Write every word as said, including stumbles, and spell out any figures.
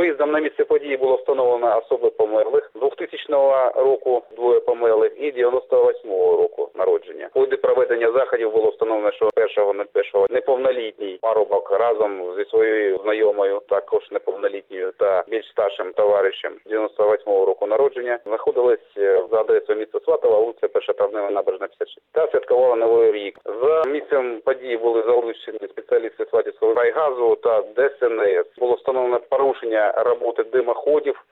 Виїздом на місце події було встановлено особи померлих двохтисячного року, двоє померлих, і дев'яносто восьмого року народження. У ході проведення заходів було встановлено, що першого на першого неповнолітній парубок разом зі своєю знайомою, також неповнолітньою та більш старшим товаришем дев'яносто восьмого року народження, знаходились за адресою міста Сватова, вулиця Перша Травнева, набережна п'ятдесят шість, та святкували Новий рік. За місцем події були залучені спеціалісти Сватівського райгазу та Де Ес Ен Ес. Було встановлено порушення роботи димоходів